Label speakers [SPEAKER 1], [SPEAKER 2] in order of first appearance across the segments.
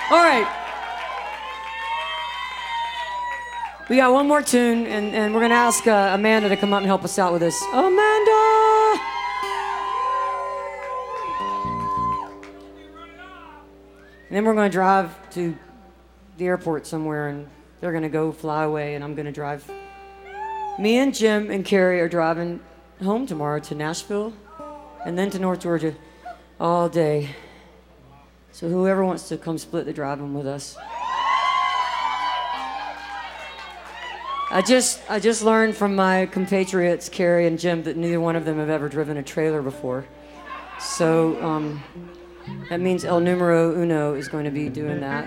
[SPEAKER 1] All right. We got one more tune, and we're going to ask Amanda to come up and help us out with this. Amanda! And then we're going to drive to the airport somewhere, and they're going to go fly away, and I'm going to drive. Me and Jim and Carrie are driving home tomorrow to Nashville and then to North Georgia all day. So whoever wants to come split the driving with us. I just learned from my compatriots, Carrie and Jim, that neither one of them have ever driven a trailer before. So that means El Numero Uno is going to be doing that.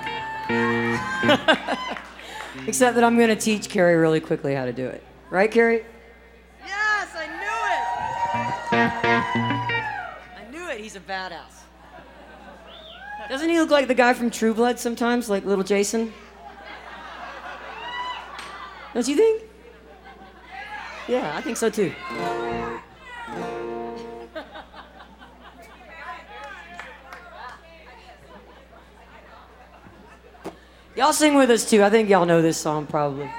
[SPEAKER 1] Except that I'm going to teach Carrie really quickly how to do it. Right, Carrie?
[SPEAKER 2] Yes, I knew it!
[SPEAKER 1] I knew it. He's a badass. Doesn't he look like the guy from True Blood sometimes, like little Jason? Don't you think? Yeah, I think so too. Y'all sing with us too. I think y'all know this song probably.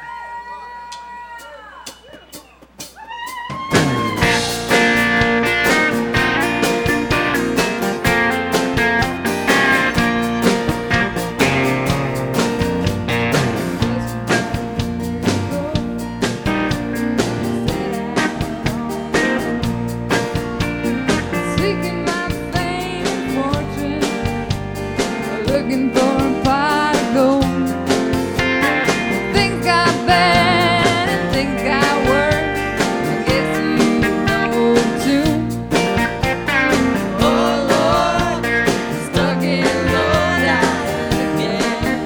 [SPEAKER 3] Seeking my fame and fortune, looking for a pot of gold. Things got bad and things got worse. I guess you know too. Oh Lord, stuck in low life again.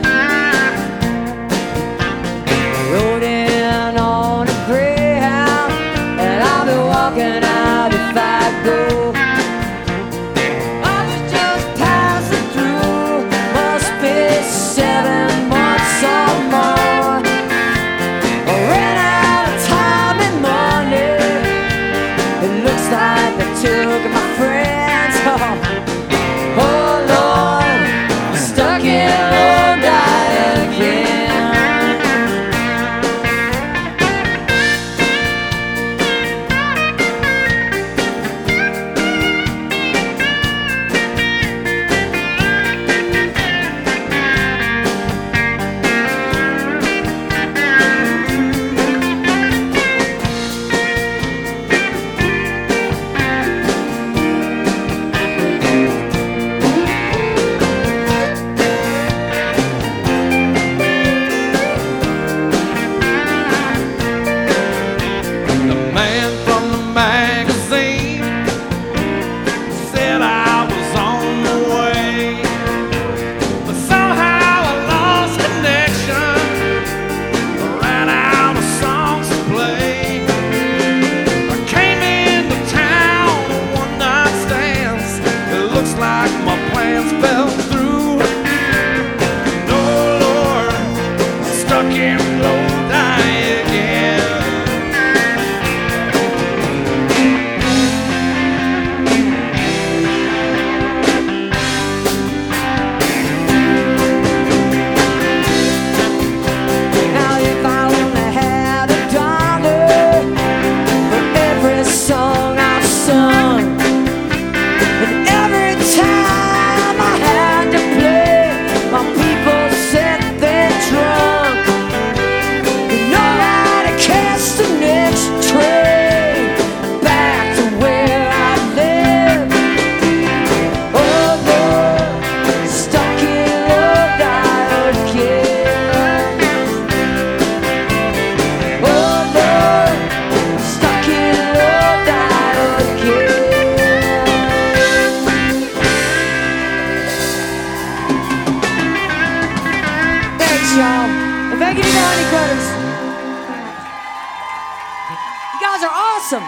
[SPEAKER 1] Rode in on a Greyhound, and I'll be walking out if I go. I was just passing through, must be 7 months or more. I ran out of time and money. It looks like they took my friends. Oh Lord, I'm stuck in Lodi again.
[SPEAKER 4] The man from the magazine said I was on the way, but somehow I lost connection. I ran out of songs to play. I came into town on one-night stands. It looks like my plans fell through. No, Lord, I'm stuck in Lodi again.
[SPEAKER 1] Now if I only had $1 for every song I've sung, and every time I had to play, my people said they're drunk. You know how to catch the next train back to where I live. Oh Lord, stuck in Lodi again. Oh Lord, stuck in Lodi again. Thanks, y'all. And thank you to the Honey Cutters. You guys are awesome.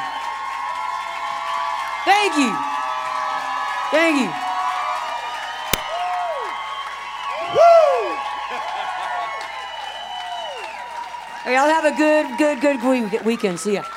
[SPEAKER 1] Thank you. Thank you. Hey, y'all have a good weekend. See ya.